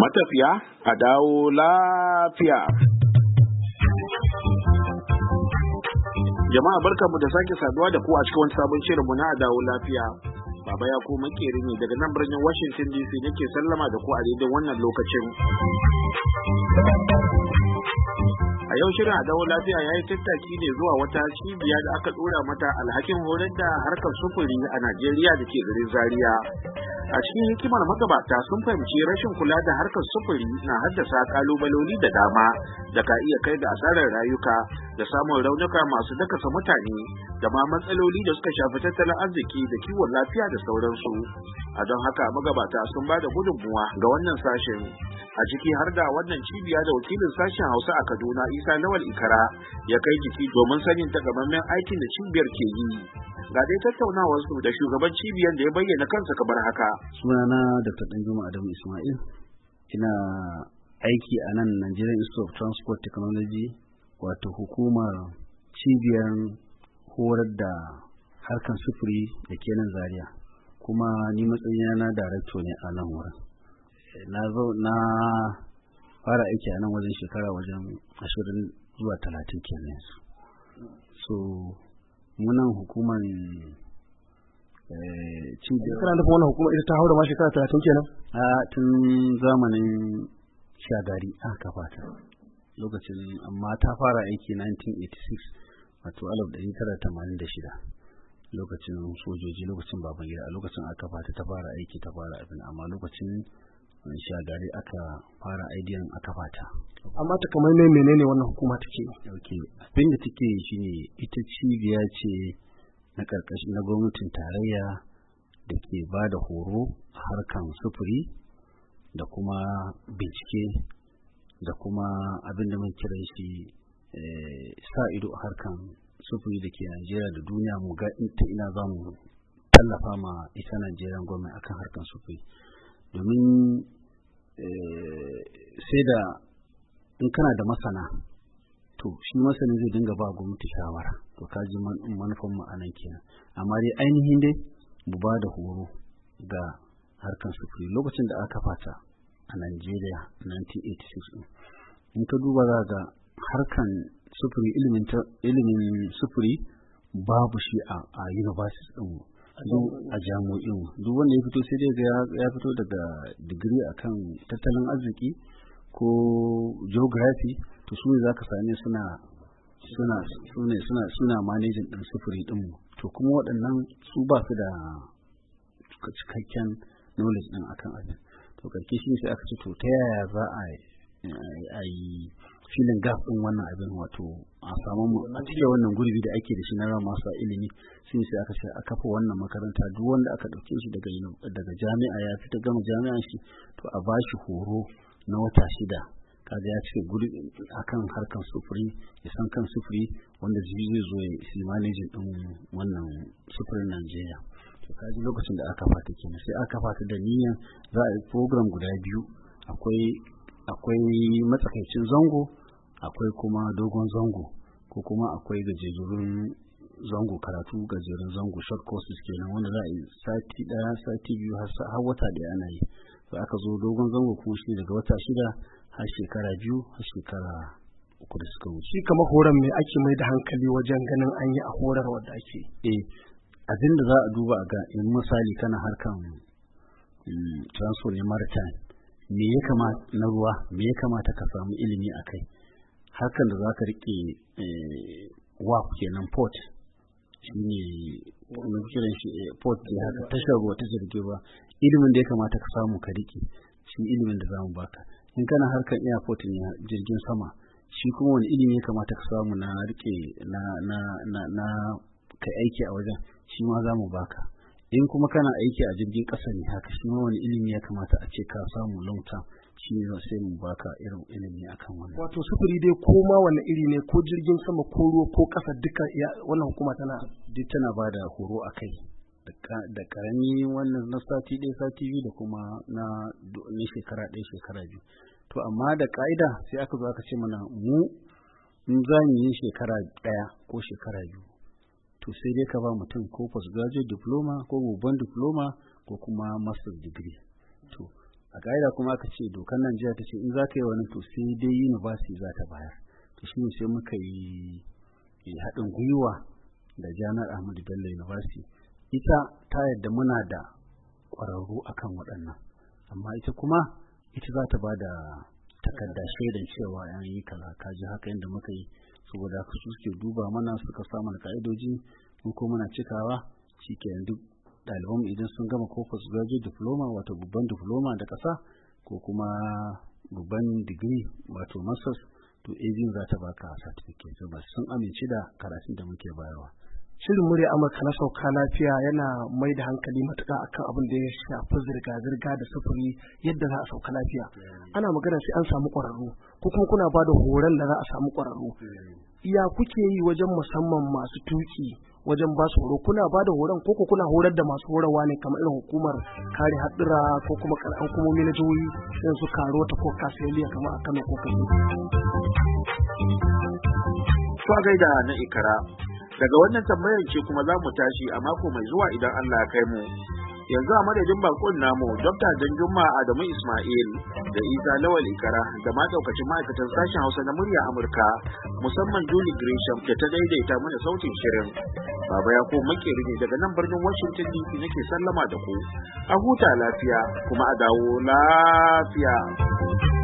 matafiya a dawo lafiya. Jama'a barkanmu da sake saduwa da ku a cikin wani sabon shirinmu na a dawo lafiya. Baba ya kuma makeri ne daga nan birnin Washington DC nake sallama da ku a daidai wannan lokacin. A yau shirin a dawo lafiya ya yi tattaki ne zuwa wata cibiya da aka dora mata alhakin horar da harkar sufuri a Najeriya da ke garin Zaria. A cikin hikimar magabata sun fahimci rashin kula da harkar sufuri na haddasa kalubaloli da dama da ka iya kai da asarar rayuka da samun raunuka masu dakasa mutane da ma matsaloli da suka shafi tattalin arziki da kiwon lafiya da sauransu. A don haka magabata sun ba da gudunmuwa ga wannan sashen, a ciki har da wannan cibiya da wakilin sashen Hausa a Kaduna Isa Lawal Ikara ya kai jiki domin sanin takamaiman aikin da cibiyar ke yi. Ga dai tattaunawar su da shugaban cibiyar da ya bayyana kansa kamar haka. Sunana Dr. Danjuma Adamu Ismail, ina aiki a nan Nigerian Institute of Transport Technology, wato hukumar cibiyar horar da harkan sufuri da ke nan Zaria, kuma ni matsayina na director ne a nan wurin. Na fara aiki a nan wajen shekara wajen 20 zuwa 30 kenan. So munan hukumar cibiyar. Kana nufin wannan hukumar ita ta haura ma shekara 30 kenan? A tun zamanin Shagari aka kafa ta. Lokacin amma ta fara aiki 1986, wato 1986. Lokacin sojoji, lokacin Babangida, a lokacin aka kafa ta fara aiki, ta fara abin, amma lokacin Shagari aka fara aidiyan aka fata. Amma ta kamar menene wannan hukuma take? Okay, abin da take shine ita cibiya ce na karkashin na gwamnatin tarayya da ke ba da horo a harkan sufuri da kuma bincike da kuma abin da mun kira shi sa ido a harkan sufuri da ke Najeriya da duniya, mu ga ta ina za mu tallafa ma ita Najeriya gwamnati akan harkan sufuri. Domin sai da in kana da masana, to shi masanin zai dinga ba gwamnati shawara, to kaji manufan mu anan kenan. Amma dai ainihin dai mu ba da horo ga harkan sufuri. Lokacin da aka fata a Najeriya 1986, in ka duba za ga harkan sufuri, ilimin sufuri babu shi a universities din, a jami'o'in. Duk wanda ya fito sai dai ya fito daga digiri akan tattalin arziki ko geography, to su ne zaka same suna managing din sufuri din mu. To kuma waɗannan su ba su da cikakken knowledge din akan abin. To karke shi sai aka ce to ta yaya za a yi filin gap din wannan abin, wato a samu a cikin wannan gurbi da ake da shi na masu ilimi. Sai aka ce a kafa wannan makaranta, duk wanda aka dauke shi daga jami'a ya fita gama jami'an shi, to a bashi horo na wata 6, kaga ya cike guri akan harkan sufuri, ya san kan sufuri, wanda zai zo ya yi managing din wannan sufurin Najeriya. To kaji lokacin da aka fata kenan, sai aka fata da niyyar za a yi program guda biyu, akwai matsakaicin zango, akwai kuma dogon zango, ko kuma akwai gajerun zango, karatu gajerun zango, short courses kenan, wanda za a yi sati 1, sati 2 har wata 1 ana yi. To aka zo dogon zango kuma shi daga wata 6 har shekara 2 har shekara 3 da suka wuce. Shi kamar horon me ake mai da hankali wajen ganin an yi a horar wadda ake? Abin da za a duba ga, in misali kana harkan transport ne maritime, me ya kamata na ruwa, me ya kamata ka samu ilimi a kai. Harkan da za ka rike WAF kenan, port, shi ne kiran shi port ne, haka tashar ruwa, ta jirgin ruwa, ilimin da ya kamata ka samu ka rike shi ilimin da zamu baka. In kana harkan airport ne, jirgin sama, shi kuma wani ilimi ya kamata ka samu na rike na kai aiki a wajen, shi ma zamu baka. In kuma kana aiki a jirgin ƙasa ne, haka shi ma wani ilimi ya kamata a ce ka samu long term, shi ne sai mu baka irin ilimi akan wannan. Wato sufuri dai ko ma wani iri ne, ko jirgin sama ko ruwa ko ƙasa, duka wannan hukuma tana ba da horo a kai, da karami wannan na sati 1 sati 2 da kuma na shekara 1 shekara 2. To amma da ka'ida sai aka zo aka ce mana mu in za mu yi shekara 1 ko shekara 2, to sai dai ka ba mutum ko postgraduate diploma ko babban diploma ko kuma master's degree. To a ƙa'ida kuma aka ce dokar Najeriya ta ce in za ka yi wani to sai dai university za ta bayar. To shi ne sai muka yi haɗin gwiwa da Jami'ar Ahmadu Bello University. Ita ta yadda muna da ƙwararru akan waɗannan, amma ita kuma ita za ta ba da takarda shaidan cewa an yi kaza ka ji haka yadda muka yi, saboda haka su suke duba mana suka samu da ka'idoji mun ko muna cikawa shikenan. Duk ɗaliban idan sun gama ko postgraduate diploma wato babban diploma da ƙasa ko kuma babban digiri wato masters, to ABU za ta baka certificate saboda sun amince da karatun da muke bayarwa. Shirin murya Amurka na sauka lafiya yana mai da hankali matuƙa akan abin da ya shafi zirga-zirga da sufuri yadda za a sauka lafiya. Ana magana sai an samu ƙwararru ko kuma kuna ba da horon da za a samu ƙwararru. Iya kuke yi wajen musamman masu tuki wajen ba su horo, kuna ba da horon ko kuna horar da masu horarwa ne kamar irin hukumar kare haɗura ko kuma hukumomi na jihohi irin su Karota ko Kasiliya kamar a Kano ko Kano. Kwa gaida na Ikara. Daga wannan tambayar ce kuma za mu tashi a mako mai zuwa idan Allah ya kai mu. Yanzu a madadin bakon namu Dr. Danjuma Adamu Ismail da Isa Lawal Ikara da ma daukacin ma'aikatan sashen Hausa na murya Amurka, musamman Julie Gresham da ta daidaita mana sautin shirin. Baba ya ko makeri ne daga nan birnin Washington DC nake sallama da ku. A huta lafiya kuma a dawo lafiya.